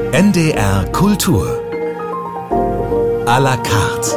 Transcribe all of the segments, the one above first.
NDR Kultur à la carte.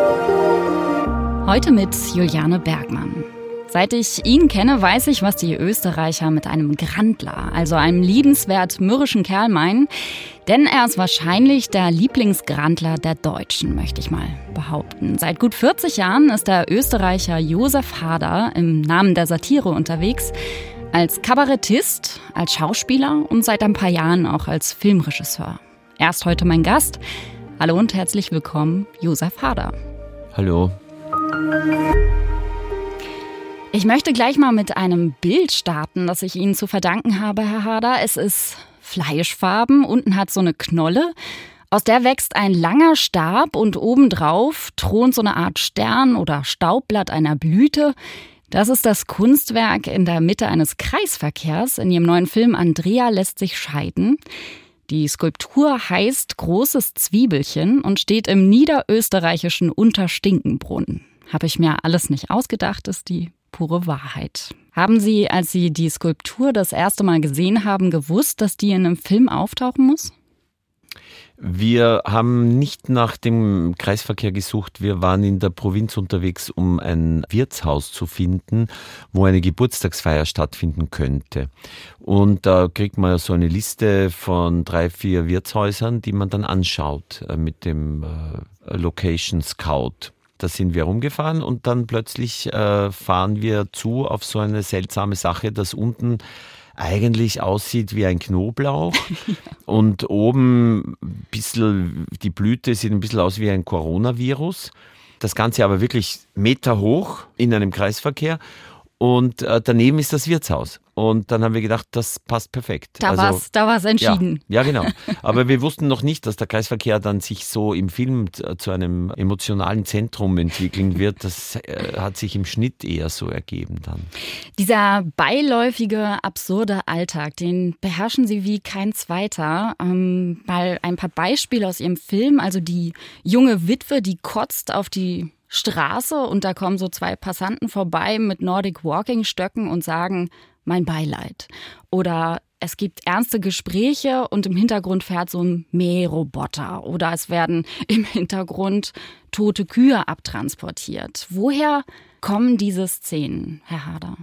Heute mit Juliane Bergmann. Seit ich ihn kenne, weiß ich, was die Österreicher mit einem Grandler, also einem liebenswert mürrischen Kerl meinen. Denn er ist wahrscheinlich der Lieblingsgrandler der Deutschen, möchte ich mal behaupten. Seit gut 40 Jahren ist der Österreicher Josef Hader im Namen der Satire unterwegs. Als Kabarettist, als Schauspieler und seit ein paar Jahren auch als Filmregisseur. Er ist heute mein Gast. Hallo und herzlich willkommen, Josef Hader. Hallo. Ich möchte gleich mal mit einem Bild starten, das ich Ihnen zu verdanken habe, Herr Hader. Es ist fleischfarben, unten hat so eine Knolle. Aus der wächst ein langer Stab und obendrauf thront so eine Art Stern oder Staubblatt einer Blüte. Das ist das Kunstwerk in der Mitte eines Kreisverkehrs in ihrem neuen Film Andrea lässt sich scheiden. Die Skulptur heißt Großes Zwiebelchen und steht im niederösterreichischen Unterstinkenbrunn. Habe ich mir alles nicht ausgedacht, ist die pure Wahrheit. Haben Sie, als Sie die Skulptur das erste Mal gesehen haben, gewusst, dass die in einem Film auftauchen muss? Wir haben nicht nach dem Kreisverkehr gesucht. Wir waren in der Provinz unterwegs, um ein Wirtshaus zu finden, wo eine Geburtstagsfeier stattfinden könnte. Und da kriegt man so eine Liste von 3-4 Wirtshäusern, die man dann anschaut mit dem Location Scout. Da sind wir rumgefahren und dann plötzlich fahren wir zu auf so eine seltsame Sache, dass unten eigentlich aussieht wie ein Knoblauch und oben ein bisschen, die Blüte sieht ein bisschen aus wie ein Coronavirus. Das Ganze aber wirklich Meter hoch in einem Kreisverkehr und daneben ist das Wirtshaus. Und dann haben wir gedacht, das passt perfekt. Da war's entschieden. Ja, genau. Aber wir wussten noch nicht, dass der Kreisverkehr dann sich so im Film zu einem emotionalen Zentrum entwickeln wird. Das hat sich im Schnitt eher so ergeben dann. Dieser beiläufige, absurde Alltag, den beherrschen Sie wie kein zweiter. Mal ein paar Beispiele aus Ihrem Film. Also die junge Witwe, die kotzt auf die Straße und da kommen so 2 Passanten vorbei mit Nordic Walking Stöcken und sagen, mein Beileid. Oder es gibt ernste Gespräche und im Hintergrund fährt so ein Mähroboter. Oder es werden im Hintergrund tote Kühe abtransportiert. Woher kommen diese Szenen, Herr Hader?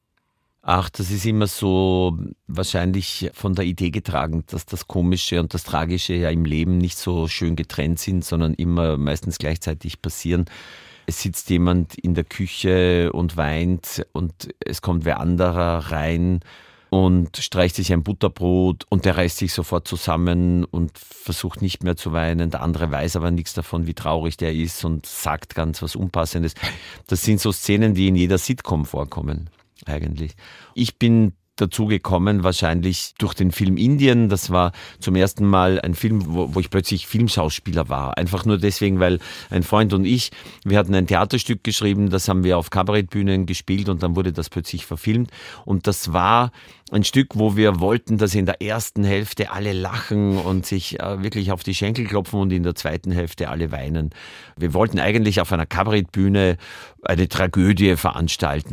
Ach, das ist immer so wahrscheinlich von der Idee getragen, dass das Komische und das Tragische ja im Leben nicht so schön getrennt sind, sondern immer meistens gleichzeitig passieren. Es sitzt jemand in der Küche und weint und es kommt wer anderer rein und streicht sich ein Butterbrot und der reißt sich sofort zusammen und versucht nicht mehr zu weinen. Der andere weiß aber nichts davon, wie traurig der ist und sagt ganz was Unpassendes. Das sind so Szenen, die in jeder Sitcom vorkommen eigentlich. Ich bin dazu gekommen, wahrscheinlich durch den Film Indien. Das war zum ersten Mal ein Film, wo ich plötzlich Filmschauspieler war. Einfach nur deswegen, weil ein Freund und ich, wir hatten ein Theaterstück geschrieben, das haben wir auf Kabarettbühnen gespielt und dann wurde das plötzlich verfilmt. Und das war ein Stück, wo wir wollten, dass in der ersten Hälfte alle lachen und sich wirklich auf die Schenkel klopfen und in der zweiten Hälfte alle weinen. Wir wollten eigentlich auf einer Kabarettbühne eine Tragödie veranstalten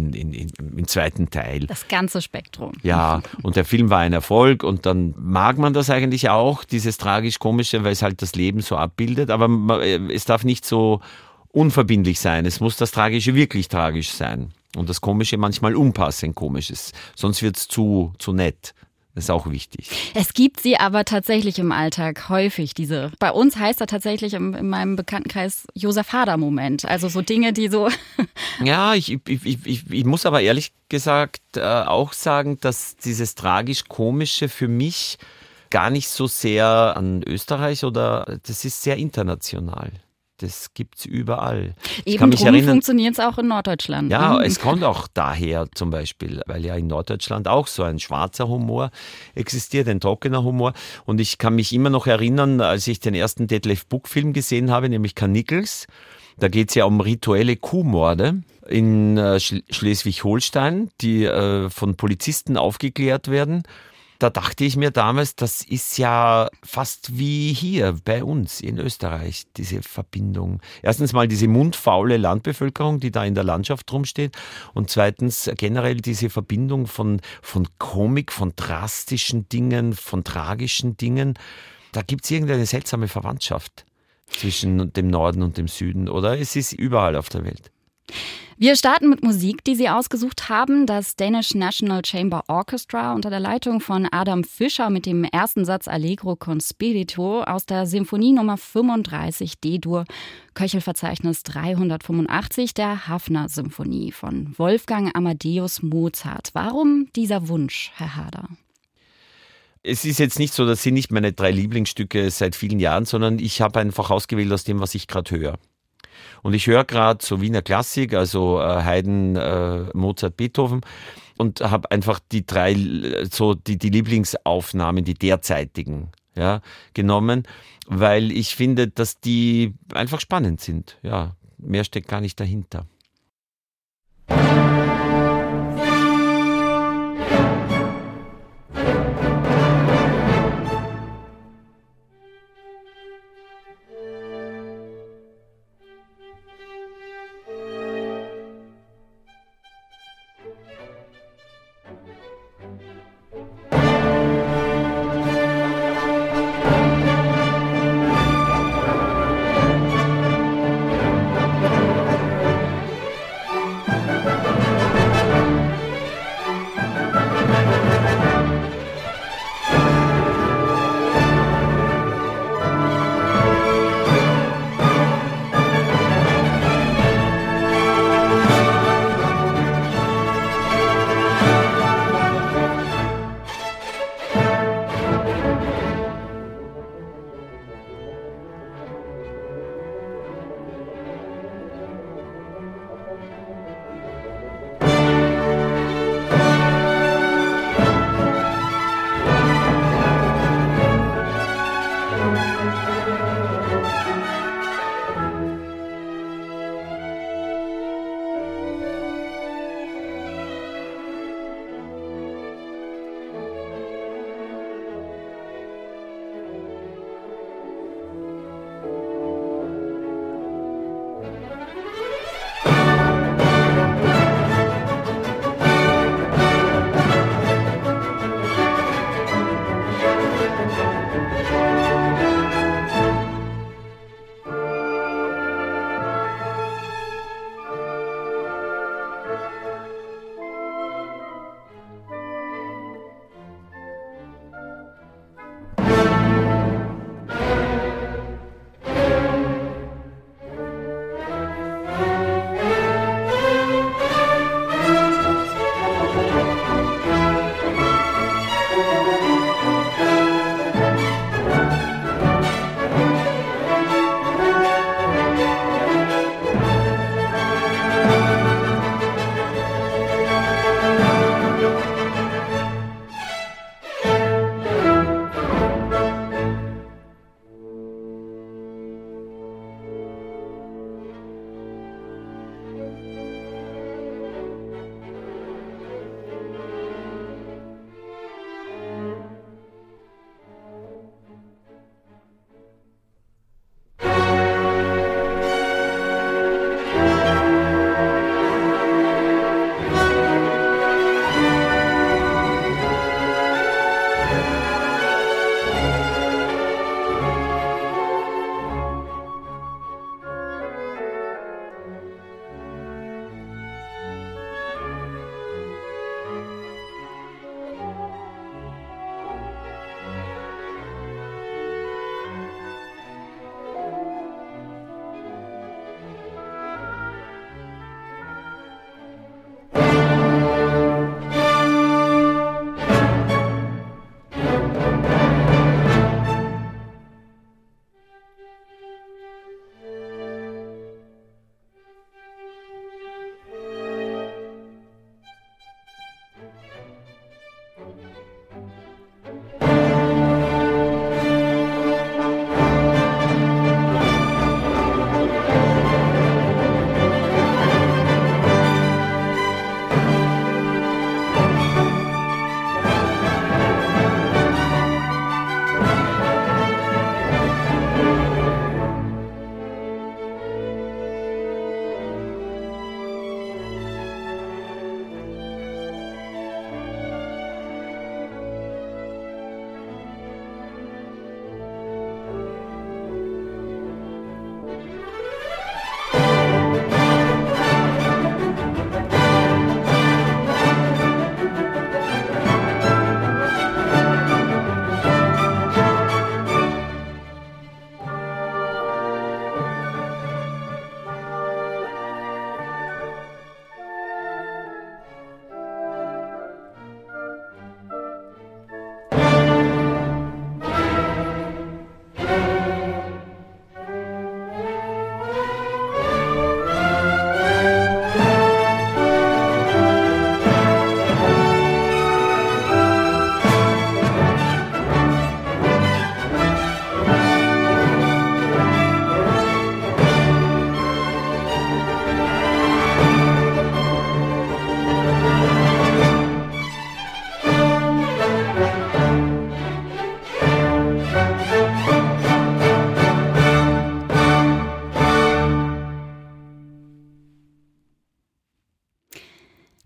im zweiten Teil. Das ganze Spektrum. Ja, und der Film war ein Erfolg und dann mag man das eigentlich auch, dieses tragisch-komische, weil es halt das Leben so abbildet, aber es darf nicht so unverbindlich sein. Es muss das Tragische wirklich tragisch sein. Und das Komische manchmal unpassend Komisches. Sonst wird es zu nett. Das ist auch wichtig. Es gibt sie aber tatsächlich im Alltag häufig, diese. Bei uns heißt er tatsächlich in meinem Bekanntenkreis Josef Hader-Moment. Also so Dinge, die so. Ja, ich muss aber ehrlich gesagt auch sagen, dass dieses tragisch-komische für mich gar nicht so sehr an Österreich das ist sehr international. Das gibt's überall. Eben drum funktioniert es auch in Norddeutschland. Ja, es kommt auch daher zum Beispiel, weil ja in Norddeutschland auch so ein schwarzer Humor existiert, ein trockener Humor. Und ich kann mich immer noch erinnern, als ich den ersten Detlef Buck-Film gesehen habe, nämlich Karnickels. Da geht's ja um rituelle Kuhmorde in Schleswig-Holstein, die von Polizisten aufgeklärt werden. da dachte ich mir damals, das ist ja fast wie hier bei uns in Österreich, diese Verbindung. Erstens mal diese mundfaule Landbevölkerung, die da in der Landschaft rumsteht. Und zweitens generell diese Verbindung von Komik, von drastischen Dingen, von tragischen Dingen. Da gibt es irgendeine seltsame Verwandtschaft zwischen dem Norden und dem Süden, oder? Es ist überall auf der Welt. Wir starten mit Musik, die Sie ausgesucht haben. Das Danish National Chamber Orchestra unter der Leitung von Adam Fischer mit dem ersten Satz Allegro con Spirito aus der Symphonie Nummer 35 D-Dur, Köchelverzeichnis 385 der Haffner-Symphonie von Wolfgang Amadeus Mozart. Warum dieser Wunsch, Herr Harder? Es ist jetzt nicht so, das sind nicht meine 3 Lieblingsstücke seit vielen Jahren, sondern ich habe einfach ausgewählt aus dem, was ich gerade höre. Und ich höre gerade so Wiener Klassik, also Haydn, Mozart, Beethoven und habe einfach die 3, so die Lieblingsaufnahmen, die derzeitigen, ja, genommen, weil ich finde, dass die einfach spannend sind. Ja, mehr steckt gar nicht dahinter.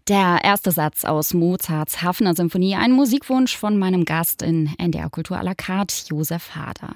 Der erste Satz aus Mozarts Hafner Symphonie, ein Musikwunsch von meinem Gast in NDR Kultur à la carte, Josef Harder.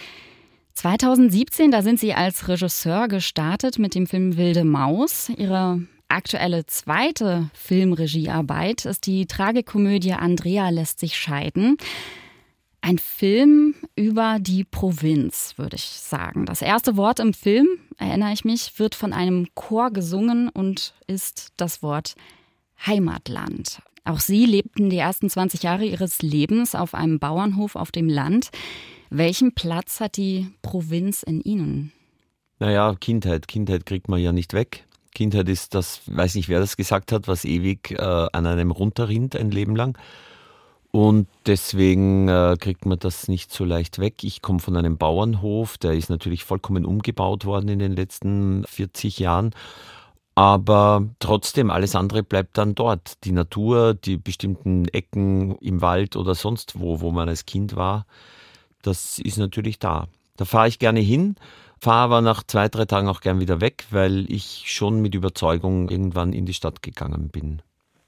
2017, da sind Sie als Regisseur gestartet mit dem Film Wilde Maus. Ihre aktuelle zweite Filmregiearbeit ist die Tragikomödie Andrea lässt sich scheiden. Ein Film über die Provinz, würde ich sagen. Das erste Wort im Film, erinnere ich mich, wird von einem Chor gesungen und ist das Wort Heimatland. Auch Sie lebten die ersten 20 Jahre Ihres Lebens auf einem Bauernhof auf dem Land. Welchen Platz hat die Provinz in Ihnen? Naja, Kindheit kriegt man ja nicht weg. Kindheit ist das, weiß nicht, wer das gesagt hat, was ewig an einem runterrinnt ein Leben lang. Und deswegen kriegt man das nicht so leicht weg. Ich komme von einem Bauernhof, der ist natürlich vollkommen umgebaut worden in den letzten 40 Jahren. Aber trotzdem, alles andere bleibt dann dort. Die Natur, die bestimmten Ecken im Wald oder sonst wo man als Kind war, das ist natürlich da. Da fahre ich gerne hin, fahre aber nach 2-3 Tagen auch gern wieder weg, weil ich schon mit Überzeugung irgendwann in die Stadt gegangen bin.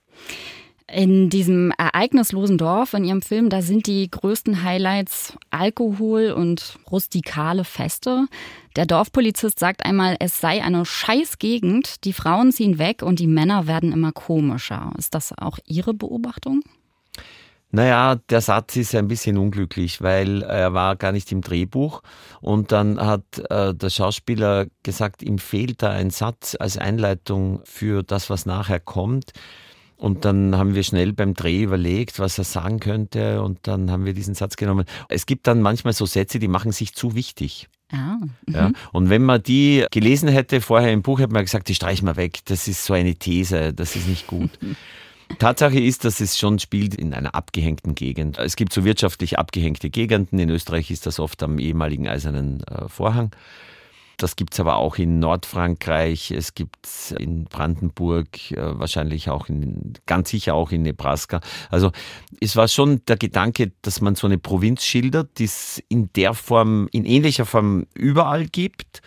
In diesem ereignislosen Dorf in Ihrem Film, da sind die größten Highlights Alkohol und rustikale Feste. Der Dorfpolizist sagt einmal, es sei eine Scheißgegend, die Frauen ziehen weg und die Männer werden immer komischer. Ist das auch Ihre Beobachtung? Naja, der Satz ist ein bisschen unglücklich, weil er war gar nicht im Drehbuch und dann hat der Schauspieler gesagt, ihm fehlt da ein Satz als Einleitung für das, was nachher kommt. Und dann haben wir schnell beim Dreh überlegt, was er sagen könnte und dann haben wir diesen Satz genommen. Es gibt dann manchmal so Sätze, die machen sich zu wichtig. Ja, und wenn man die gelesen hätte vorher im Buch, hätte man gesagt, die streichen wir weg. Das ist so eine These, das ist nicht gut. Tatsache ist, dass es schon spielt in einer abgehängten Gegend. Es gibt so wirtschaftlich abgehängte Gegenden. In Österreich ist das oft am ehemaligen Eisernen Vorhang. Das gibt es aber auch in Nordfrankreich, es gibt es in Brandenburg, wahrscheinlich auch ganz sicher auch in Nebraska. Also es war schon der Gedanke, dass man so eine Provinz schildert, die es in der Form, in ähnlicher Form überall gibt.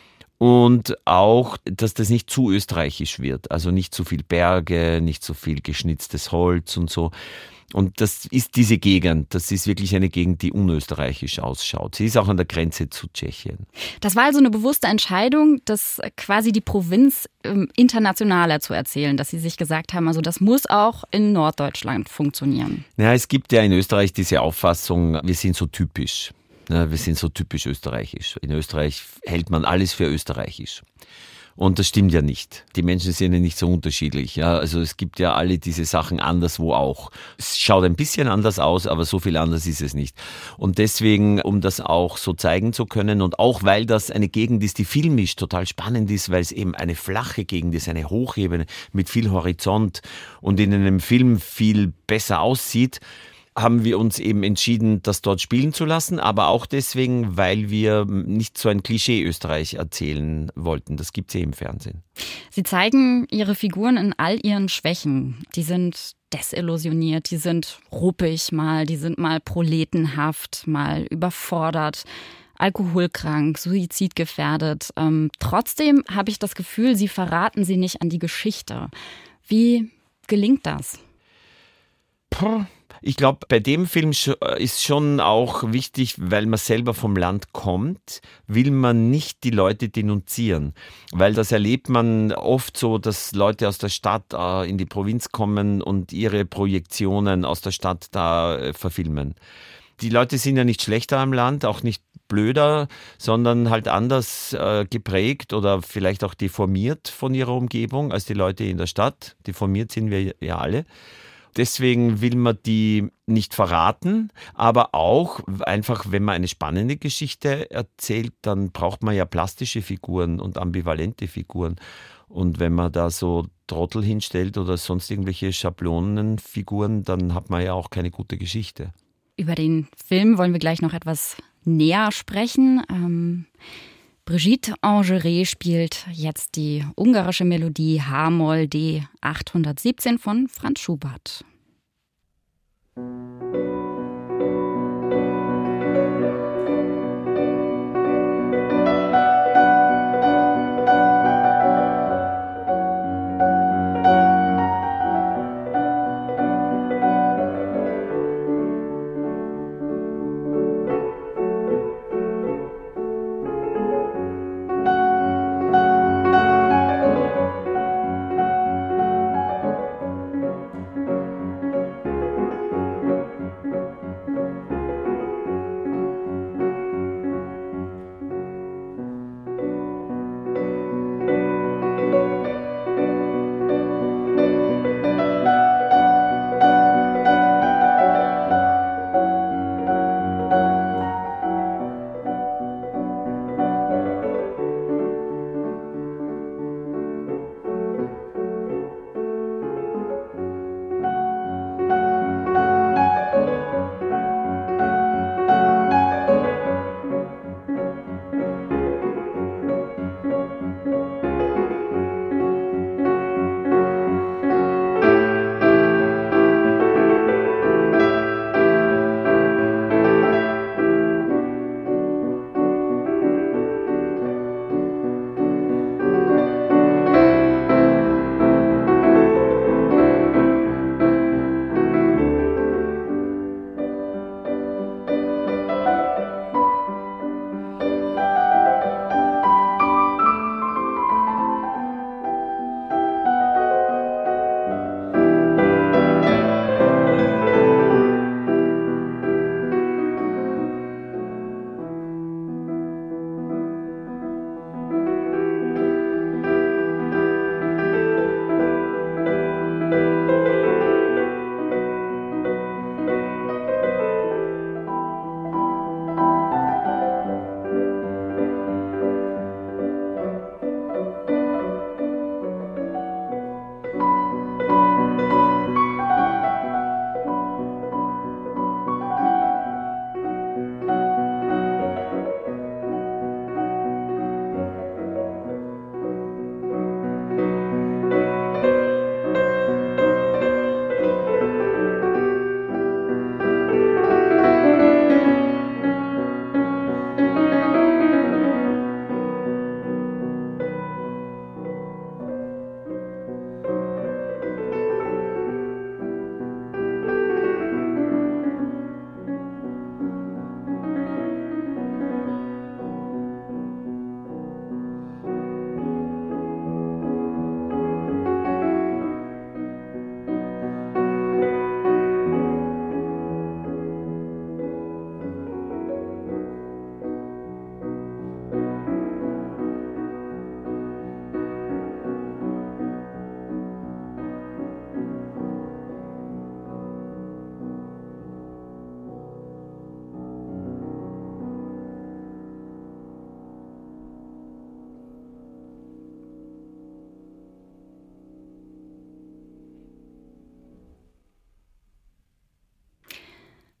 Und auch, dass das nicht zu österreichisch wird. Also nicht zu viel Berge, nicht so viel geschnitztes Holz und so. Und das ist diese Gegend, das ist wirklich eine Gegend, die unösterreichisch ausschaut. Sie ist auch an der Grenze zu Tschechien. Das war also eine bewusste Entscheidung, das quasi die Provinz internationaler zu erzählen, dass Sie sich gesagt haben, also das muss auch in Norddeutschland funktionieren. Ja, es gibt ja in Österreich diese Auffassung, wir sind so typisch. Wir sind so typisch österreichisch. In Österreich hält man alles für österreichisch. Und das stimmt ja nicht. Die Menschen sind ja nicht so unterschiedlich. Ja, also es gibt ja alle diese Sachen anderswo auch. Es schaut ein bisschen anders aus, aber so viel anders ist es nicht. Und deswegen, um das auch so zeigen zu können und auch weil das eine Gegend ist, die filmisch total spannend ist, weil es eben eine flache Gegend ist, eine Hochebene mit viel Horizont und in einem Film viel besser aussieht, haben wir uns eben entschieden, das dort spielen zu lassen, aber auch deswegen, weil wir nicht so ein Klischee Österreich erzählen wollten. Das gibt es im Fernsehen. Sie zeigen Ihre Figuren in all ihren Schwächen. Die sind desillusioniert, die sind ruppig die sind mal proletenhaft, mal überfordert, alkoholkrank, suizidgefährdet. Trotzdem habe ich das Gefühl, Sie verraten sie nicht an die Geschichte. Wie gelingt das? Ich glaube, bei dem Film ist schon auch wichtig, weil man selber vom Land kommt, will man nicht die Leute denunzieren. Weil das erlebt man oft so, dass Leute aus der Stadt in die Provinz kommen und ihre Projektionen aus der Stadt da verfilmen. Die Leute sind ja nicht schlechter am Land, auch nicht blöder, sondern halt anders geprägt oder vielleicht auch deformiert von ihrer Umgebung als die Leute in der Stadt. Deformiert sind wir ja alle. Deswegen will man die nicht verraten, aber auch einfach, wenn man eine spannende Geschichte erzählt, dann braucht man ja plastische Figuren und ambivalente Figuren. Und wenn man da so Trottel hinstellt oder sonst irgendwelche Schablonenfiguren, dann hat man ja auch keine gute Geschichte. Über den Film wollen wir gleich noch etwas näher sprechen. Brigitte Engeret spielt jetzt die ungarische Melodie H-Moll D 817 von Franz Schubert.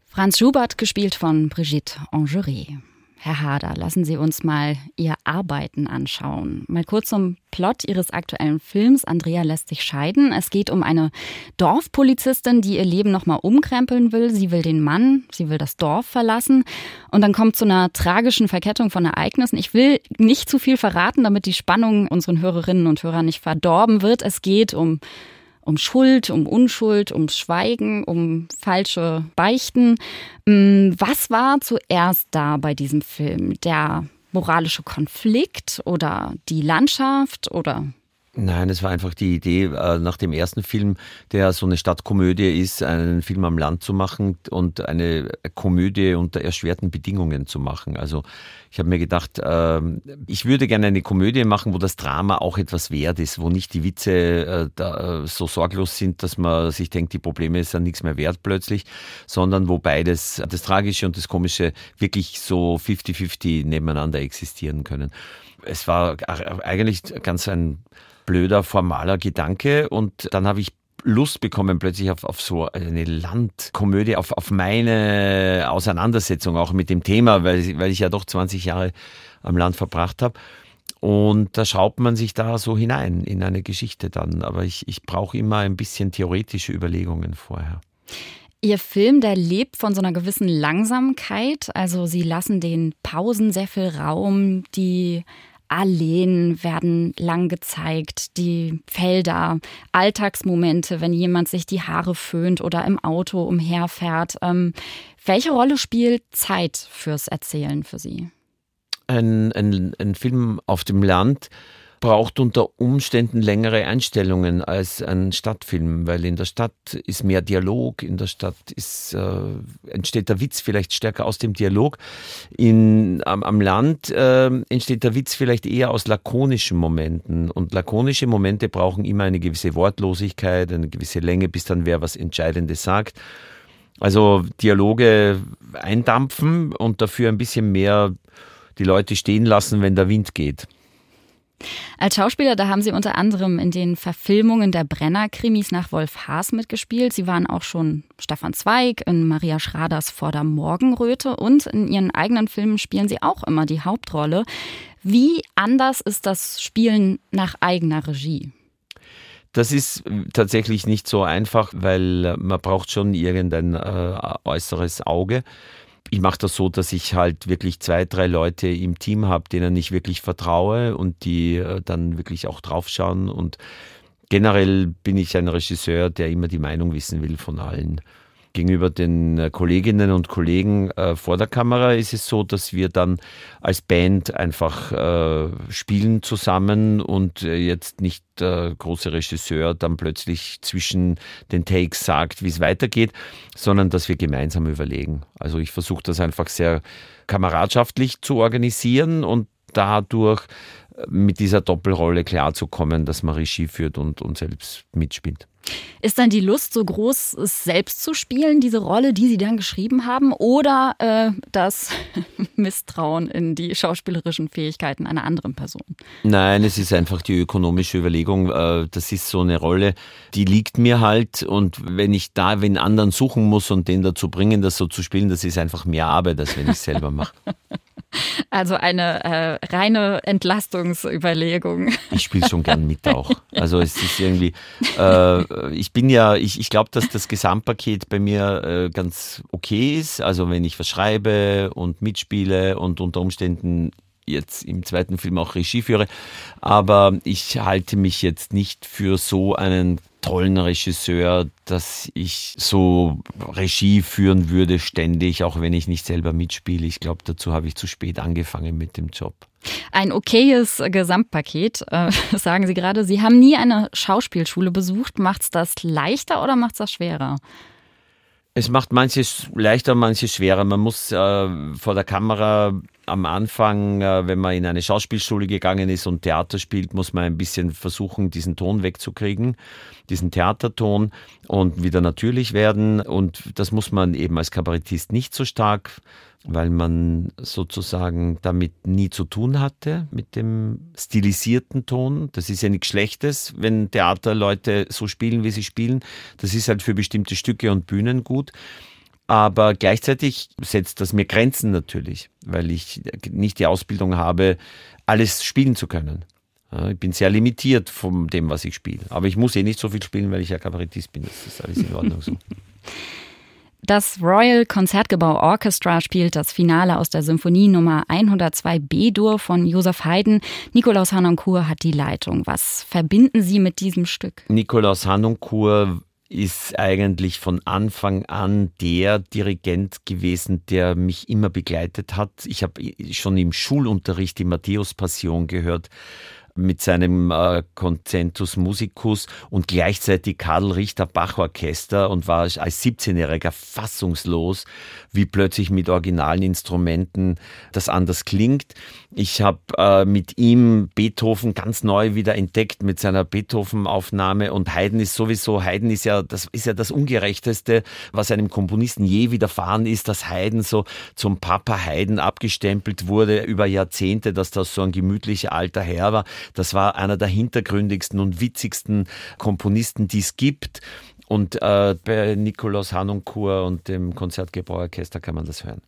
Franz Schubert, gespielt von Brigitte Engeret. Herr Harder, lassen Sie uns mal Ihr Arbeiten anschauen. Mal kurz zum Plot Ihres aktuellen Films Andrea lässt sich scheiden. Es geht um eine Dorfpolizistin, die ihr Leben nochmal umkrempeln will. Sie will den Mann, sie will das Dorf verlassen. Und dann kommt zu einer tragischen Verkettung von Ereignissen. Ich will nicht zu viel verraten, damit die Spannung unseren Hörerinnen und Hörern nicht verdorben wird. Es geht um Schuld, um Unschuld, ums Schweigen, um falsche Beichten. Was war zuerst da bei diesem Film? Der moralische Konflikt oder die Landschaft oder? Nein, es war einfach die Idee, nach dem ersten Film, der so eine Stadtkomödie ist, einen Film am Land zu machen und eine Komödie unter erschwerten Bedingungen zu machen. Also ich habe mir gedacht, ich würde gerne eine Komödie machen, wo das Drama auch etwas wert ist, wo nicht die Witze so sorglos sind, dass man sich denkt, die Probleme sind nichts mehr wert plötzlich, sondern wo beides, das Tragische und das Komische, wirklich so 50-50 nebeneinander existieren können. Es war eigentlich ganz ein blöder, formaler Gedanke und dann habe ich Lust bekommen plötzlich auf so eine Landkomödie, auf meine Auseinandersetzung auch mit dem Thema, weil ich ja doch 20 Jahre am Land verbracht habe. Und da schraubt man sich da so hinein in eine Geschichte dann. Aber ich brauche immer ein bisschen theoretische Überlegungen vorher. Ihr Film, der lebt von so einer gewissen Langsamkeit. Also Sie lassen den Pausen sehr viel Raum, die Alleen werden lang gezeigt, die Felder, Alltagsmomente, wenn jemand sich die Haare föhnt oder im Auto umherfährt. Welche Rolle spielt Zeit fürs Erzählen für Sie? Ein Film auf dem Land braucht unter Umständen längere Einstellungen als ein Stadtfilm, weil in der Stadt ist mehr Dialog, in der Stadt entsteht der Witz vielleicht stärker aus dem Dialog. Am Land entsteht der Witz vielleicht eher aus lakonischen Momenten und lakonische Momente brauchen immer eine gewisse Wortlosigkeit, eine gewisse Länge, bis dann wer was Entscheidendes sagt. Also Dialoge eindampfen und dafür ein bisschen mehr die Leute stehen lassen, wenn der Wind geht. Als Schauspieler, da haben Sie unter anderem in den Verfilmungen der Brenner-Krimis nach Wolf Haas mitgespielt. Sie waren auch schon Stefan Zweig in Maria Schraders Vor der Morgenröte und in Ihren eigenen Filmen spielen Sie auch immer die Hauptrolle. Wie anders ist das Spielen nach eigener Regie? Das ist tatsächlich nicht so einfach, weil man braucht schon irgendein äußeres Auge. Ich mache das so, dass ich halt wirklich 2, 3 Leute im Team habe, denen ich wirklich vertraue und die dann wirklich auch draufschauen. Und generell bin ich ein Regisseur, der immer die Meinung wissen will von allen. Gegenüber den Kolleginnen und Kollegen vor der Kamera ist es so, dass wir dann als Band einfach spielen zusammen und jetzt nicht der große Regisseur dann plötzlich zwischen den Takes sagt, wie es weitergeht, sondern dass wir gemeinsam überlegen. Also ich versuche das einfach sehr kameradschaftlich zu organisieren und dadurch mit dieser Doppelrolle klarzukommen, dass man Regie führt und selbst mitspielt. Ist dann die Lust so groß, es selbst zu spielen, diese Rolle, die Sie dann geschrieben haben, oder das Misstrauen in die schauspielerischen Fähigkeiten einer anderen Person? Nein, es ist einfach die ökonomische Überlegung. Das ist so eine Rolle, die liegt mir halt und wenn ich da wen anderen suchen muss und den dazu bringen, das so zu spielen, das ist einfach mehr Arbeit, als wenn ich es selber mache. Also eine reine Entlastungsüberlegung. Ich spiele schon gern mit auch. Also es ist irgendwie, ich glaube, dass das Gesamtpaket bei mir ganz okay ist. Also wenn ich was schreibe und mitspiele und unter Umständen jetzt im zweiten Film auch Regie führe. Aber ich halte mich jetzt nicht für so einen tollen Regisseur, dass ich so Regie führen würde ständig, auch wenn ich nicht selber mitspiele. Ich glaube, dazu habe ich zu spät angefangen mit dem Job. Ein okayes Gesamtpaket, sagen Sie gerade. Sie haben nie eine Schauspielschule besucht. Macht's das leichter oder macht's das schwerer? Es macht manches leichter, manches schwerer. Man muss vor der Kamera am Anfang, wenn man in eine Schauspielschule gegangen ist und Theater spielt, muss man ein bisschen versuchen, diesen Ton wegzukriegen, diesen Theaterton und wieder natürlich werden. Und das muss man eben als Kabarettist nicht so stark, weil man sozusagen damit nie zu tun hatte, mit dem stilisierten Ton. Das ist ja nichts Schlechtes, wenn Theaterleute so spielen, wie sie spielen. Das ist halt für bestimmte Stücke und Bühnen gut. Aber gleichzeitig setzt das mir Grenzen natürlich, weil ich nicht die Ausbildung habe, alles spielen zu können. Ich bin sehr limitiert von dem, was ich spiele. Aber ich muss nicht so viel spielen, weil ich ja Kabarettist bin. Das ist alles in Ordnung so. Das Royal Concertgebouw Orchestra spielt das Finale aus der Symphonie Nummer 102 B-Dur von Joseph Haydn. Nikolaus Harnoncourt hat die Leitung. Was verbinden Sie mit diesem Stück? Nikolaus Harnoncourt ist eigentlich von Anfang an der Dirigent gewesen, der mich immer begleitet hat. Ich habe schon im Schulunterricht die Matthäus-Passion gehört mit seinem Concentus Musicus und gleichzeitig Karl Richter Bachorchester und war als 17-Jähriger fassungslos, wie plötzlich mit originalen Instrumenten das anders klingt. Ich habe mit ihm Beethoven ganz neu wieder entdeckt mit seiner Beethoven-Aufnahme und Haydn ist ja das Ungerechteste, was einem Komponisten je widerfahren ist, dass Haydn so zum Papa Haydn abgestempelt wurde über Jahrzehnte, dass das so ein gemütlicher alter Herr war. Das war einer der hintergründigsten und witzigsten Komponisten, die es gibt. Und bei Nikolaus Harnoncourt und dem Concertgebouw Orchester kann man das hören.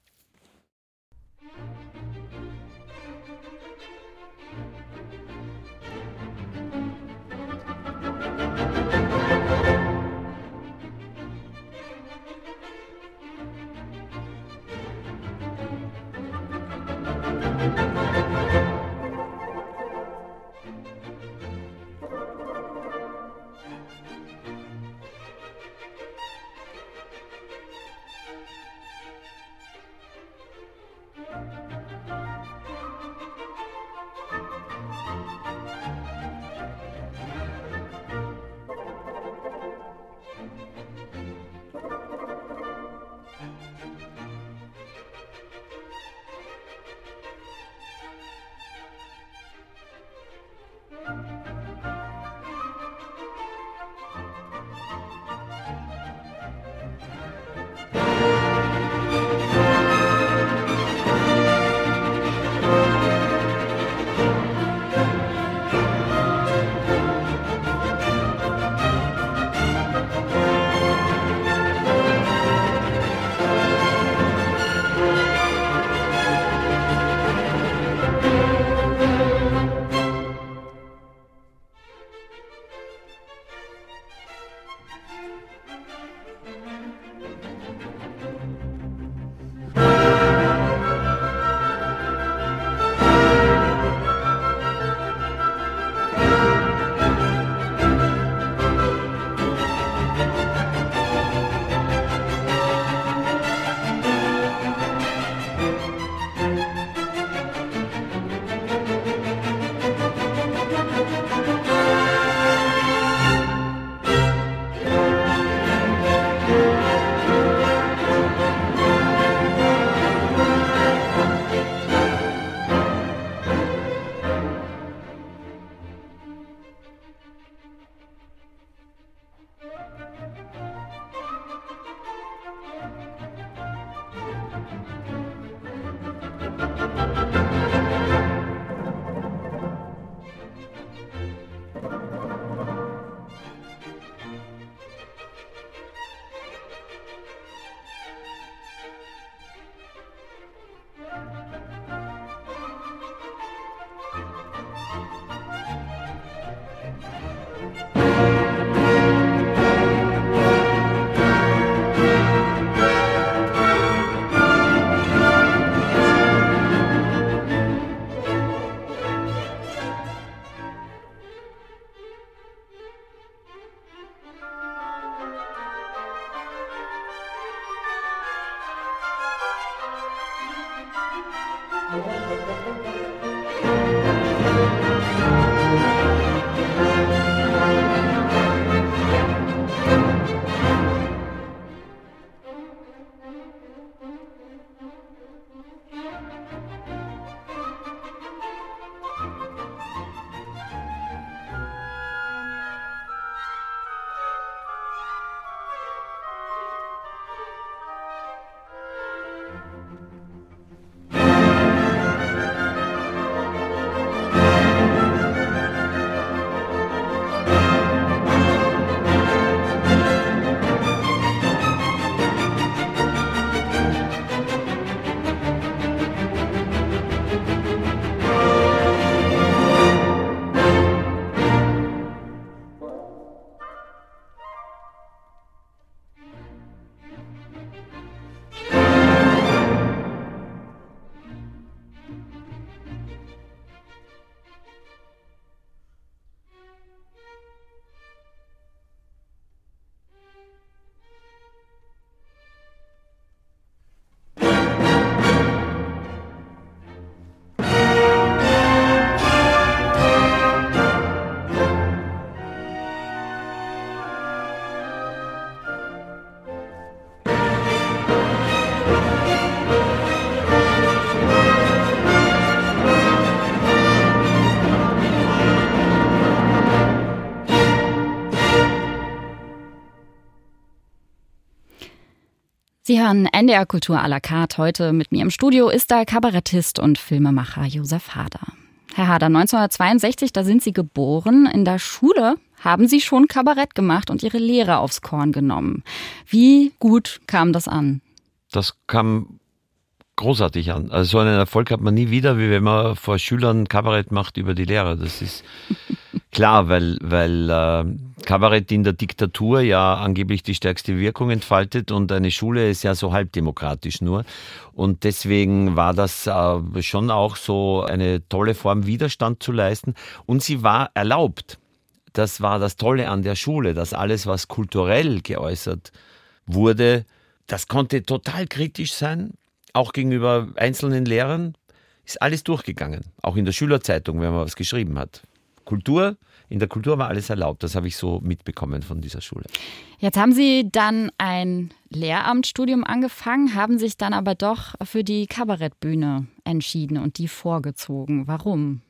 Sie hören NDR Kultur à la carte. Heute mit mir im Studio ist der Kabarettist und Filmemacher Josef Harder. Herr Harder, 1962, da sind Sie geboren. In der Schule haben Sie schon Kabarett gemacht und Ihre Lehre aufs Korn genommen. Wie gut kam das an? Das kam großartig an. Also so einen Erfolg hat man nie wieder, wie wenn man vor Schülern Kabarett macht über die Lehrer. Das ist klar, weil Kabarett in der Diktatur ja angeblich die stärkste Wirkung entfaltet und eine Schule ist ja so halbdemokratisch nur. Und deswegen war das schon auch so eine tolle Form, Widerstand zu leisten. Und sie war erlaubt. Das war das Tolle an der Schule, dass alles, was kulturell geäußert wurde, das konnte total kritisch sein, auch gegenüber einzelnen Lehrern, ist alles durchgegangen. Auch in der Schülerzeitung, wenn man was geschrieben hat. In der Kultur war alles erlaubt. Das habe ich so mitbekommen von dieser Schule. Jetzt haben Sie dann ein Lehramtsstudium angefangen, haben sich dann aber doch für die Kabarettbühne entschieden und die vorgezogen. Warum?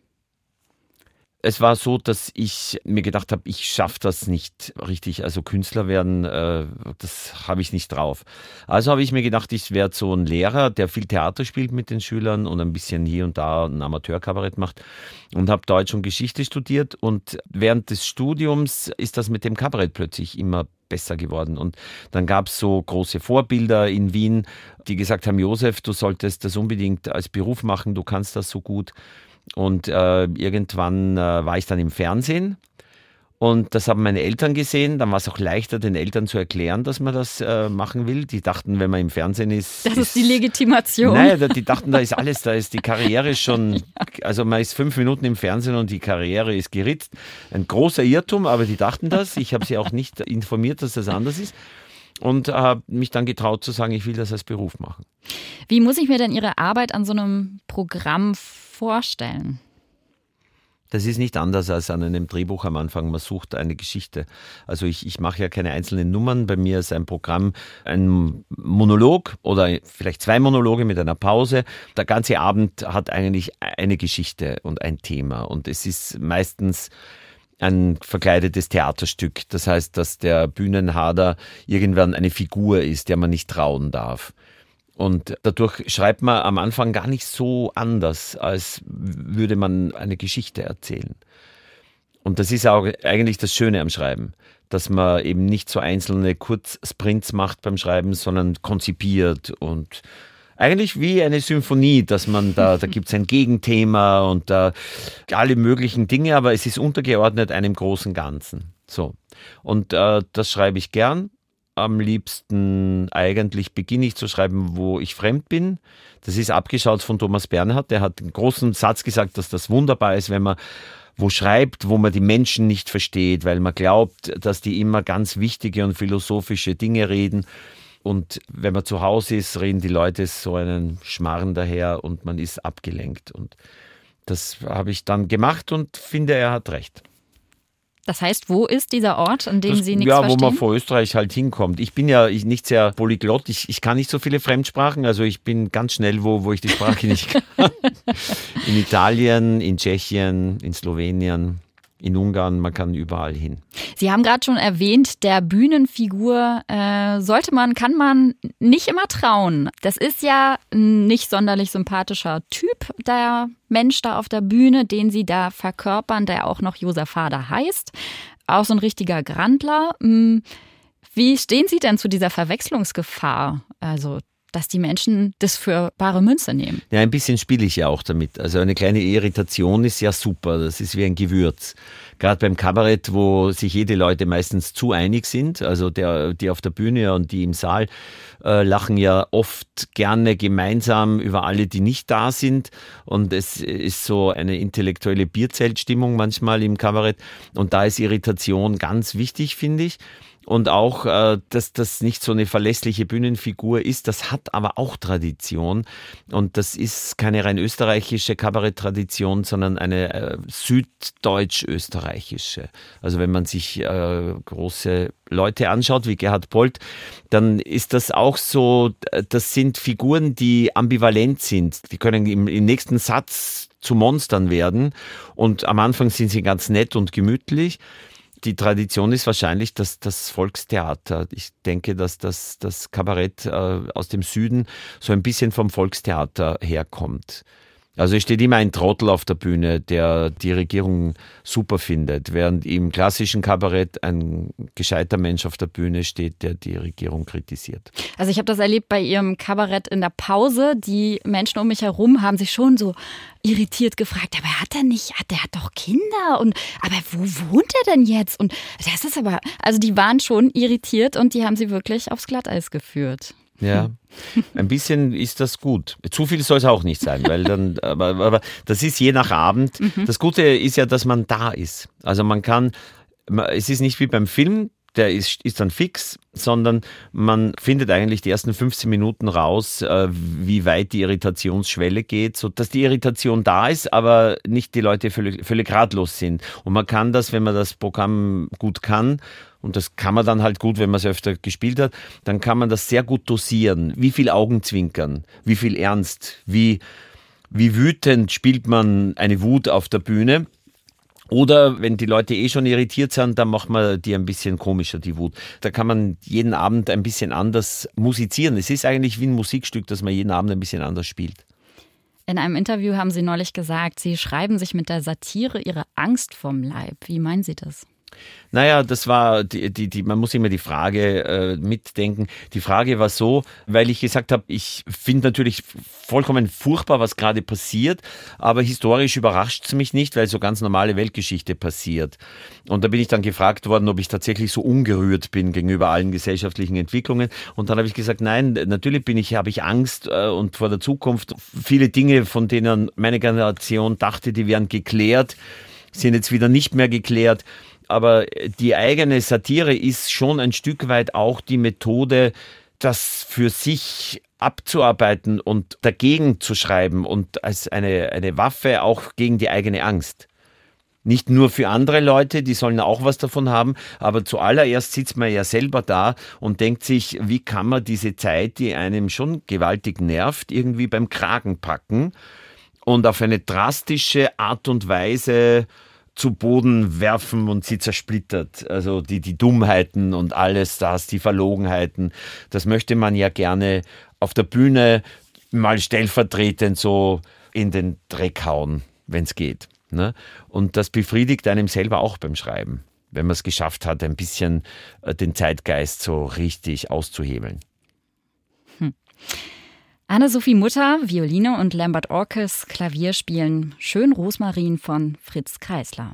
Es war so, dass ich mir gedacht habe, ich schaffe das nicht richtig. Also Künstler werden, das habe ich nicht drauf. Also habe ich mir gedacht, ich werde so ein Lehrer, der viel Theater spielt mit den Schülern und ein bisschen hier und da ein Amateurkabarett macht und habe Deutsch und Geschichte studiert. Und während des Studiums ist das mit dem Kabarett plötzlich immer besser geworden. Und dann gab es so große Vorbilder in Wien, die gesagt haben, Josef, du solltest das unbedingt als Beruf machen, du kannst das so gut. Und irgendwann war ich dann im Fernsehen und das haben meine Eltern gesehen. Dann war es auch leichter, den Eltern zu erklären, dass man das machen will. Die dachten, wenn man im Fernsehen ist... Das ist die Legitimation. Nein, die dachten, da ist alles, da ist die Karriere schon... Also man ist 5 Minuten im Fernsehen und die Karriere ist geritzt. Ein großer Irrtum, aber die dachten das. Ich habe sie auch nicht informiert, dass das anders ist. Und habe mich dann getraut zu sagen, ich will das als Beruf machen. Wie muss ich mir denn Ihre Arbeit an so einem Programm vorstellen? Das ist nicht anders als an einem Drehbuch am Anfang. Man sucht eine Geschichte. Also ich mache ja keine einzelnen Nummern. Bei mir ist ein Programm ein Monolog oder vielleicht 2 Monologe mit einer Pause. Der ganze Abend hat eigentlich eine Geschichte und ein Thema. Und es ist meistens ein verkleidetes Theaterstück. Das heißt, dass der Bühnenharder irgendwann eine Figur ist, der man nicht trauen darf. Und dadurch schreibt man am Anfang gar nicht so anders, als würde man eine Geschichte erzählen. Und das ist auch eigentlich das Schöne am Schreiben, dass man eben nicht so einzelne Kurzsprints macht beim Schreiben, sondern konzipiert und eigentlich wie eine Symphonie, dass man da gibt es ein Gegenthema und da alle möglichen Dinge, aber es ist untergeordnet einem großen Ganzen. So. Und das schreibe ich gern. Am liebsten eigentlich beginne ich zu schreiben, wo ich fremd bin. Das ist abgeschaut von Thomas Bernhard. Der hat einen großen Satz gesagt, dass das wunderbar ist, wenn man wo schreibt, wo man die Menschen nicht versteht, weil man glaubt, dass die immer ganz wichtige und philosophische Dinge reden. Und wenn man zu Hause ist, reden die Leute so einen Schmarrn daher und man ist abgelenkt. Und das habe ich dann gemacht und finde, er hat recht. Das heißt, wo ist dieser Ort, an dem Sie nichts verstehen? Ja, wo man vor Österreich halt hinkommt. Ich bin ja nicht sehr polyglott, ich kann nicht so viele Fremdsprachen, also ich bin ganz schnell, wo ich die Sprache nicht kann. In Italien, in Tschechien, in Slowenien, in Ungarn, man kann überall hin. Sie haben gerade schon erwähnt, der Bühnenfigur kann man nicht immer trauen. Das ist ja ein nicht sonderlich sympathischer Typ, der Mensch da auf der Bühne, den Sie da verkörpern, der auch noch Josef Harder heißt. Auch so ein richtiger Grandler. Wie stehen Sie denn zu dieser Verwechslungsgefahr? Also dass die Menschen das für bare Münze nehmen. Ja, ein bisschen spiele ich ja auch damit. Also eine kleine Irritation ist ja super, das ist wie ein Gewürz. Gerade beim Kabarett, wo sich jede Leute meistens zu einig sind, also die auf der Bühne und die im Saal lachen ja oft gerne gemeinsam über alle, die nicht da sind. Und es ist so eine intellektuelle Bierzeltstimmung manchmal im Kabarett. Und da ist Irritation ganz wichtig, finde ich. Und auch, dass das nicht so eine verlässliche Bühnenfigur ist, das hat aber auch Tradition. Und das ist keine rein österreichische Kabaretttradition, sondern eine süddeutsch-österreichische. Also wenn man sich große Leute anschaut, wie Gerhard Polt, dann ist das auch so, das sind Figuren, die ambivalent sind. Die können im nächsten Satz zu Monstern werden. Und am Anfang sind sie ganz nett und gemütlich. Die Tradition ist wahrscheinlich das Volkstheater. Ich denke, dass das Kabarett aus dem Süden so ein bisschen vom Volkstheater herkommt. Also es steht immer ein Trottel auf der Bühne, der die Regierung super findet, während im klassischen Kabarett ein gescheiter Mensch auf der Bühne steht, der die Regierung kritisiert. Also ich habe das erlebt bei Ihrem Kabarett in der Pause. Die Menschen um mich herum haben sich schon so irritiert gefragt, aber der hat doch Kinder aber wo wohnt er denn jetzt? Und das ist aber, also die waren schon irritiert und die haben sie wirklich aufs Glatteis geführt. Ja, ein bisschen ist das gut. Zu viel soll es auch nicht sein, weil aber das ist je nach Abend. Das Gute ist ja, dass man da ist. Also es ist nicht wie beim Film, der ist dann fix, sondern man findet eigentlich die ersten 15 Minuten raus, wie weit die Irritationsschwelle geht, sodass die Irritation da ist, aber nicht die Leute völlig ratlos sind. Und man kann das, wenn man das Programm gut kann, und das kann man dann halt gut, wenn man es öfter gespielt hat, dann kann man das sehr gut dosieren. Wie viel Augenzwinkern, wie viel Ernst, wie wütend spielt man eine Wut auf der Bühne. Oder wenn die Leute schon irritiert sind, dann macht man die ein bisschen komischer, die Wut. Da kann man jeden Abend ein bisschen anders musizieren. Es ist eigentlich wie ein Musikstück, das man jeden Abend ein bisschen anders spielt. In einem Interview haben Sie neulich gesagt, Sie schreiben sich mit der Satire Ihre Angst vom Leib. Wie meinen Sie das? Naja, das war man muss immer die Frage mitdenken. Die Frage war so, weil ich gesagt habe, ich finde natürlich vollkommen furchtbar, was gerade passiert, aber historisch überrascht es mich nicht, weil so ganz normale Weltgeschichte passiert. Und da bin ich dann gefragt worden, ob ich tatsächlich so ungerührt bin gegenüber allen gesellschaftlichen Entwicklungen. Und dann habe ich gesagt, nein, natürlich habe ich Angst und vor der Zukunft. Viele Dinge, von denen meine Generation dachte, die wären geklärt, sind jetzt wieder nicht mehr geklärt. Aber die eigene Satire ist schon ein Stück weit auch die Methode, das für sich abzuarbeiten und dagegen zu schreiben und als eine Waffe auch gegen die eigene Angst. Nicht nur für andere Leute, die sollen auch was davon haben, aber zuallererst sitzt man ja selber da und denkt sich, wie kann man diese Zeit, die einem schon gewaltig nervt, irgendwie beim Kragen packen und auf eine drastische Art und Weise zu Boden werfen und sie zersplittert. Also die Dummheiten und alles das, die Verlogenheiten, das möchte man ja gerne auf der Bühne mal stellvertretend so in den Dreck hauen, wenn es geht. Ne? Und das befriedigt einem selber auch beim Schreiben, wenn man es geschafft hat, ein bisschen den Zeitgeist so richtig auszuhebeln. Anne-Sophie Mutter, Violine und Lambert Orkes, Klavier spielen Schön Rosmarin von Fritz Kreisler.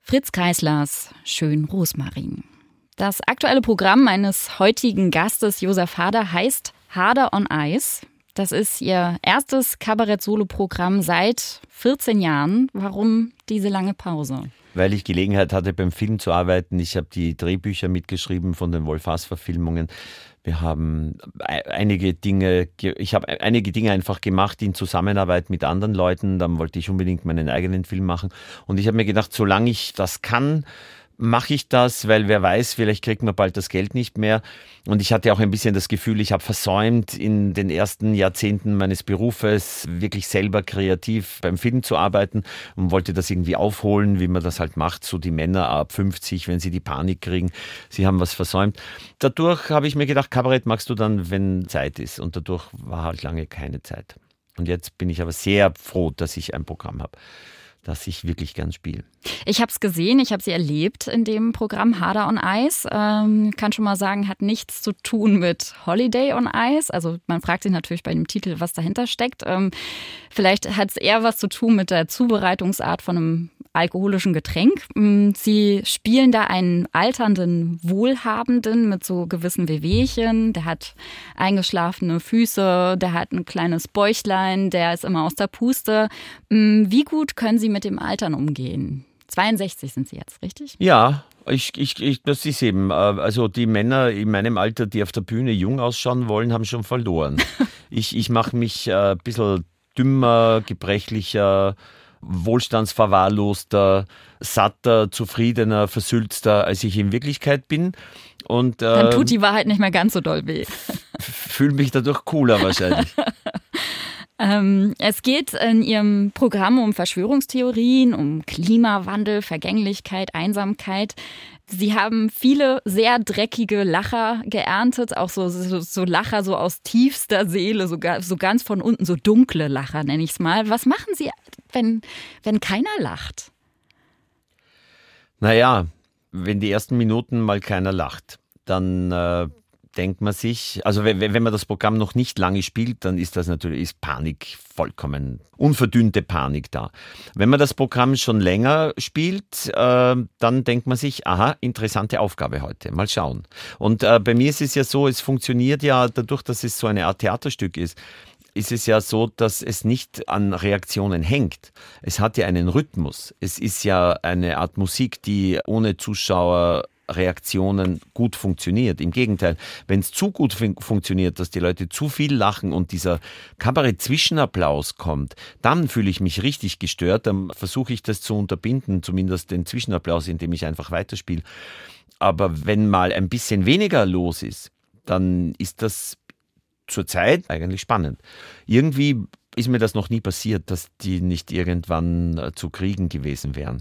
Fritz Kreislers Schön Rosmarin. Das aktuelle Programm meines heutigen Gastes Josef Harder heißt Harder on Ice. Das ist Ihr erstes Kabarett-Solo-Programm seit 14 Jahren. Warum diese lange Pause? Weil ich Gelegenheit hatte, beim Film zu arbeiten. Ich habe die Drehbücher mitgeschrieben von den Wolf-Haas-Verfilmungen. Wir haben ich habe einige Dinge einfach gemacht in Zusammenarbeit mit anderen Leuten. Dann wollte ich unbedingt meinen eigenen Film machen. Und ich habe mir gedacht, solange ich das kann, mache ich das, weil wer weiß, vielleicht kriegt man bald das Geld nicht mehr. Und ich hatte auch ein bisschen das Gefühl, ich habe versäumt, in den ersten Jahrzehnten meines Berufes wirklich selber kreativ beim Film zu arbeiten und wollte das irgendwie aufholen, wie man das halt macht, so die Männer ab 50, wenn sie die Panik kriegen, sie haben was versäumt. Dadurch habe ich mir gedacht, Kabarett magst du dann, wenn Zeit ist. Und dadurch war halt lange keine Zeit. Und jetzt bin ich aber sehr froh, dass ich ein Programm habe, das ich wirklich gern spiele. Ich habe es gesehen, ich habe sie erlebt in dem Programm Harder on Ice. Kann schon mal sagen, hat nichts zu tun mit Holiday on Ice. Also man fragt sich natürlich bei dem Titel, was dahinter steckt. Vielleicht hat es eher was zu tun mit der Zubereitungsart von einem alkoholischen Getränk. Sie spielen da einen alternden Wohlhabenden mit so gewissen Wehwehchen. Der hat eingeschlafene Füße, der hat ein kleines Bäuchlein, der ist immer aus der Puste. Wie gut können Sie mit dem Altern umgehen? 62 sind Sie jetzt, richtig? Ja, das ist eben, also die Männer in meinem Alter, die auf der Bühne jung ausschauen wollen, haben schon verloren. Ich mache mich ein bisschen dümmer, gebrechlicher, wohlstandsverwahrloster, satter, zufriedener, versülzter, als ich in Wirklichkeit bin. Und dann tut die Wahrheit nicht mehr ganz so doll weh. Fühle mich dadurch cooler wahrscheinlich. Es geht in Ihrem Programm um Verschwörungstheorien, um Klimawandel, Vergänglichkeit, Einsamkeit. Sie haben viele sehr dreckige Lacher geerntet, auch so Lacher so aus tiefster Seele, so ganz von unten, so dunkle Lacher nenne ich es mal. Was machen Sie, wenn keiner lacht? Naja, wenn die ersten Minuten mal keiner lacht, dann denkt man sich, also wenn man das Programm noch nicht lange spielt, dann ist Panik vollkommen, unverdünnte Panik da. Wenn man das Programm schon länger spielt, dann denkt man sich, aha, interessante Aufgabe heute, mal schauen. Und bei mir ist es ja so, es funktioniert ja dadurch, dass es so eine Art Theaterstück ist es ja so, dass es nicht an Reaktionen hängt. Es hat ja einen Rhythmus. Es ist ja eine Art Musik, die ohne Zuschauerreaktionen gut funktioniert. Im Gegenteil, wenn es zu gut funktioniert, dass die Leute zu viel lachen und dieser Kabarett-Zwischenapplaus kommt, dann fühle ich mich richtig gestört. Dann versuche ich das zu unterbinden, zumindest den Zwischenapplaus, indem ich einfach weiterspiele. Aber wenn mal ein bisschen weniger los ist, dann ist das zurzeit eigentlich spannend. Irgendwie ist mir das noch nie passiert, dass die nicht irgendwann zu kriegen gewesen wären.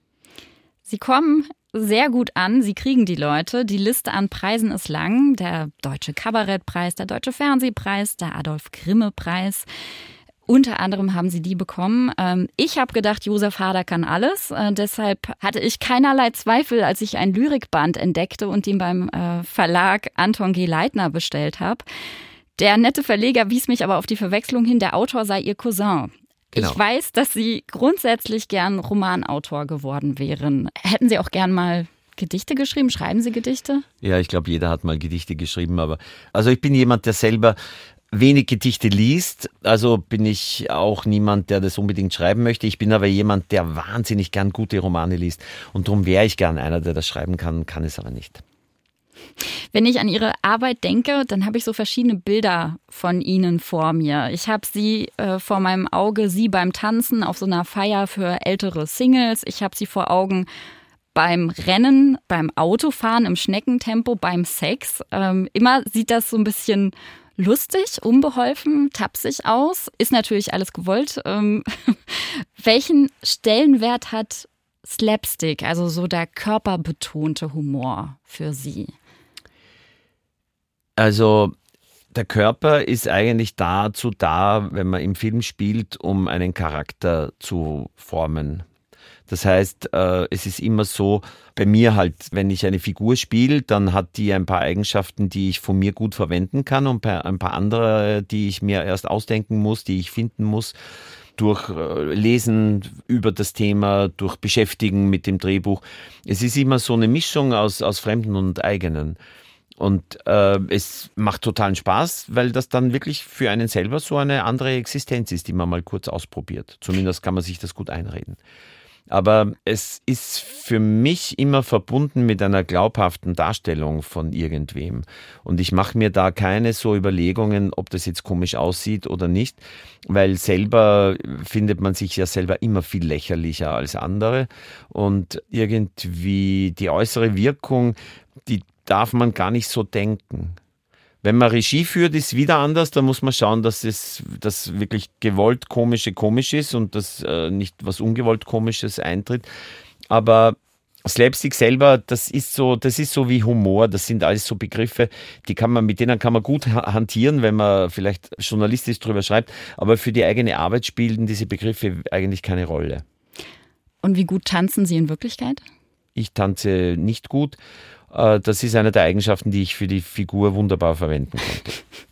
Sie kommen sehr gut an, Sie kriegen die Leute. Die Liste an Preisen ist lang. Der Deutsche Kabarettpreis, der Deutsche Fernsehpreis, der Adolf-Grimme-Preis. Unter anderem haben Sie die bekommen. Ich habe gedacht, Josef Harder kann alles. Deshalb hatte ich keinerlei Zweifel, als ich ein Lyrikband entdeckte und ihn beim Verlag Anton G. Leitner bestellt habe. Der nette Verleger wies mich aber auf die Verwechslung hin, der Autor sei Ihr Cousin. Genau. Ich weiß, dass Sie grundsätzlich gern Romanautor geworden wären. Hätten Sie auch gern mal Gedichte geschrieben? Schreiben Sie Gedichte? Ja, ich glaube, jeder hat mal Gedichte geschrieben. Also ich bin jemand, der selber wenig Gedichte liest. Also bin ich auch niemand, der das unbedingt schreiben möchte. Ich bin aber jemand, der wahnsinnig gern gute Romane liest. Und darum wäre ich gern einer, der das schreiben kann, kann es aber nicht. Wenn ich an Ihre Arbeit denke, dann habe ich so verschiedene Bilder von Ihnen vor mir. Ich habe Sie vor meinem Auge, Sie beim Tanzen auf so einer Feier für ältere Singles. Ich habe Sie vor Augen beim Rennen, beim Autofahren im Schneckentempo, beim Sex. Immer sieht das so ein bisschen lustig, unbeholfen, tapsig aus. Ist natürlich alles gewollt. Welchen Stellenwert hat Slapstick, also so der körperbetonte Humor für Sie? Also der Körper ist eigentlich dazu da, wenn man im Film spielt, um einen Charakter zu formen. Das heißt, es ist immer so, bei mir halt, wenn ich eine Figur spiele, dann hat die ein paar Eigenschaften, die ich von mir gut verwenden kann und ein paar andere, die ich mir erst ausdenken muss, die ich finden muss. durch Lesen über das Thema, durch Beschäftigen mit dem Drehbuch. Es ist immer so eine Mischung aus Fremden und Eigenen. Und es macht totalen Spaß, weil das dann wirklich für einen selber so eine andere Existenz ist, die man mal kurz ausprobiert. Zumindest kann man sich das gut einreden. Aber es ist für mich immer verbunden mit einer glaubhaften Darstellung von irgendwem. Und ich mache mir da keine so Überlegungen, ob das jetzt komisch aussieht oder nicht, weil selber findet man sich ja selber immer viel lächerlicher als andere. Und irgendwie die äußere Wirkung, die darf man gar nicht so denken. Wenn man Regie führt, ist wieder anders. Da muss man schauen, dass das wirklich gewollt komisch ist und dass nicht was ungewollt Komisches eintritt. Aber Slapstick selber, das ist so wie Humor. Das sind alles so Begriffe, mit denen kann man gut hantieren, wenn man vielleicht journalistisch drüber schreibt. Aber für die eigene Arbeit spielen diese Begriffe eigentlich keine Rolle. Und wie gut tanzen Sie in Wirklichkeit? Ich tanze nicht gut. Das ist eine der Eigenschaften, die ich für die Figur wunderbar verwenden konnte.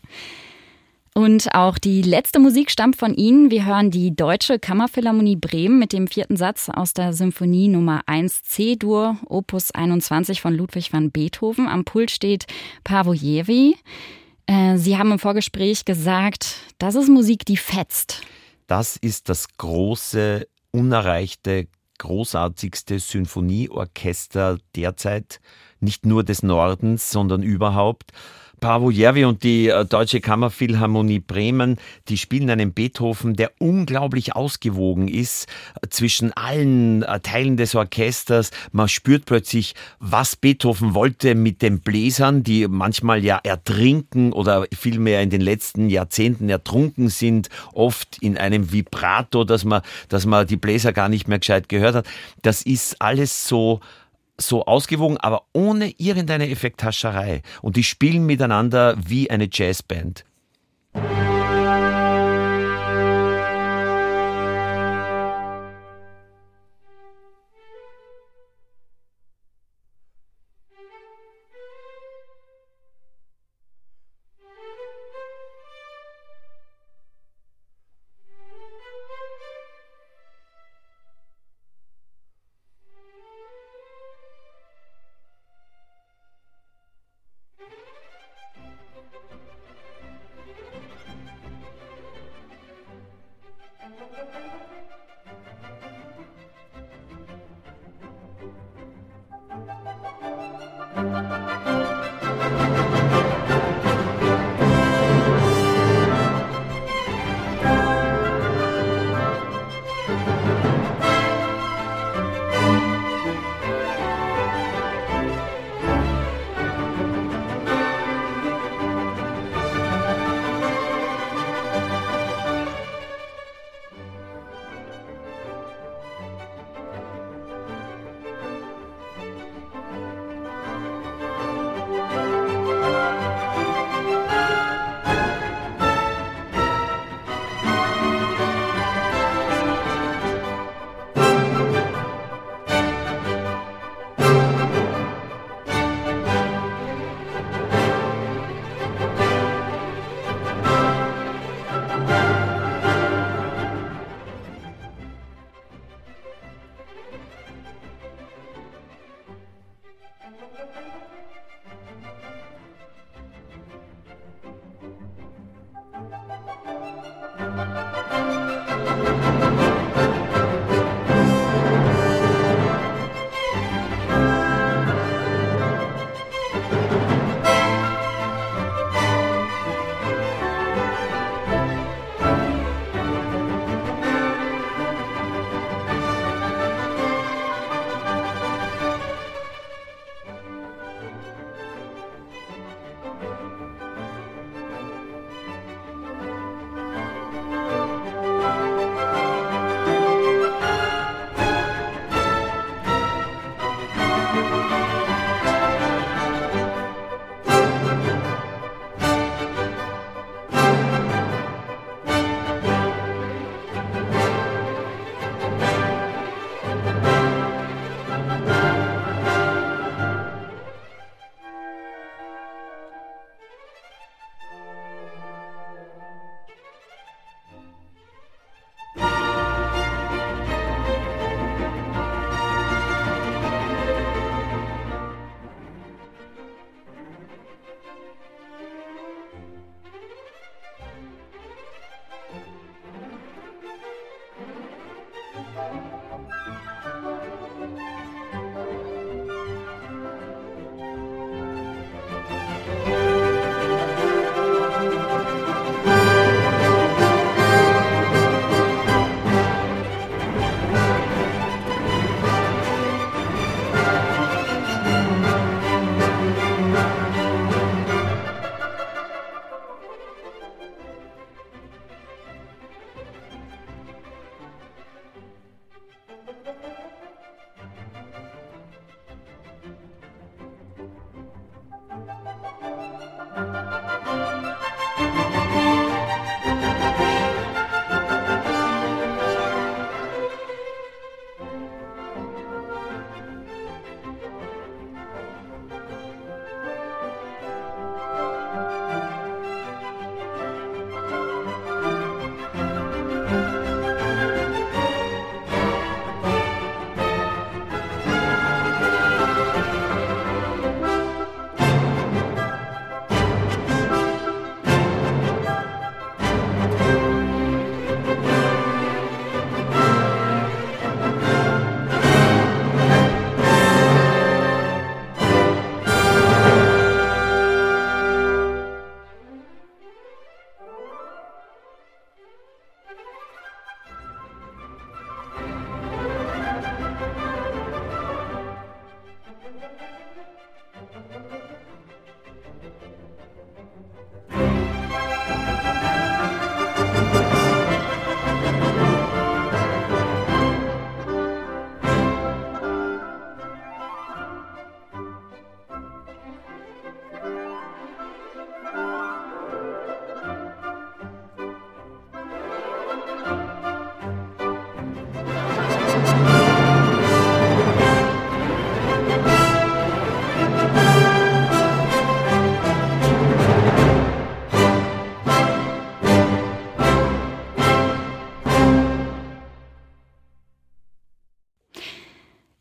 Und auch die letzte Musik stammt von Ihnen. Wir hören die Deutsche Kammerphilharmonie Bremen mit dem 4. Satz aus der Symphonie Nummer 1 C-Dur, Opus 21 von Ludwig van Beethoven. Am Pult steht Paavo Järvi. Sie haben im Vorgespräch gesagt, das ist Musik, die fetzt. Das ist das große, unerreichte, großartigste Symphonieorchester derzeit, nicht nur des Nordens, sondern überhaupt. Paavo Järvi und die Deutsche Kammerphilharmonie Bremen, die spielen einen Beethoven, der unglaublich ausgewogen ist zwischen allen Teilen des Orchesters. Man spürt plötzlich, was Beethoven wollte mit den Bläsern, die manchmal ja ertrinken oder vielmehr in den letzten Jahrzehnten ertrunken sind, oft in einem Vibrato, dass man die Bläser gar nicht mehr gescheit gehört hat. Das ist alles so ausgewogen, aber ohne irgendeine Effekthascherei. Und die spielen miteinander wie eine Jazzband.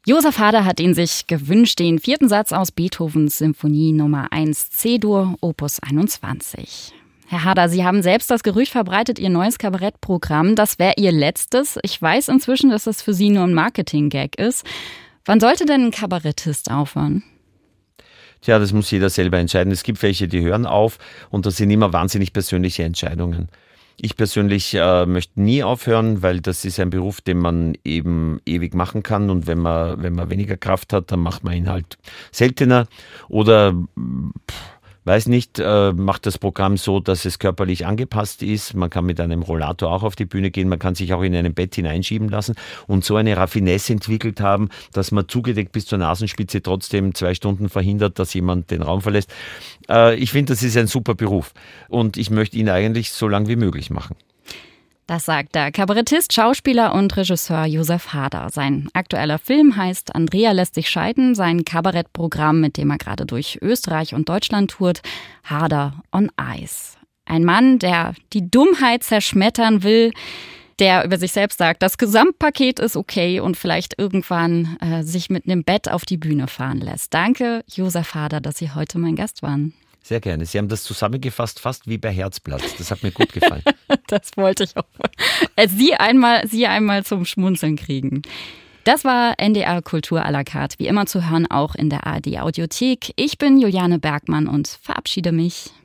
Josef Hader hat ihn sich gewünscht, den 4. Satz aus Beethovens Symphonie Nummer 1 C-Dur, Opus 21. Herr Hader, Sie haben selbst das Gerücht verbreitet, Ihr neues Kabarettprogramm, das wäre Ihr letztes. Ich weiß inzwischen, dass das für Sie nur ein Marketing-Gag ist. Wann sollte denn ein Kabarettist aufhören? Tja, das muss jeder selber entscheiden. Es gibt welche, die hören auf und das sind immer wahnsinnig persönliche Entscheidungen. Ich persönlich möchte nie aufhören, weil das ist ein Beruf, den man eben ewig machen kann und wenn man weniger Kraft hat, dann macht man ihn halt seltener oder weiß nicht, macht das Programm so, dass es körperlich angepasst ist. Man kann mit einem Rollator auch auf die Bühne gehen, man kann sich auch in einem Bett hineinschieben lassen und so eine Raffinesse entwickelt haben, dass man zugedeckt bis zur Nasenspitze trotzdem 2 Stunden verhindert, dass jemand den Raum verlässt. Ich finde, das ist ein super Beruf und ich möchte ihn eigentlich so lange wie möglich machen. Das sagt der Kabarettist, Schauspieler und Regisseur Josef Hader. Sein aktueller Film heißt Andrea lässt sich scheiden, sein Kabarettprogramm, mit dem er gerade durch Österreich und Deutschland tourt, Hader on Ice. Ein Mann, der die Dummheit zerschmettern will, der über sich selbst sagt, das Gesamtpaket ist okay und vielleicht irgendwann sich mit einem Bett auf die Bühne fahren lässt. Danke, Josef Hader, dass Sie heute mein Gast waren. Sehr gerne. Sie haben das zusammengefasst, fast wie bei Herzblatt. Das hat mir gut gefallen. Das wollte ich auch. Sie einmal zum Schmunzeln kriegen. Das war NDR Kultur à la carte. Wie immer zu hören, auch in der ARD Audiothek. Ich bin Juliane Bergmann und verabschiede mich.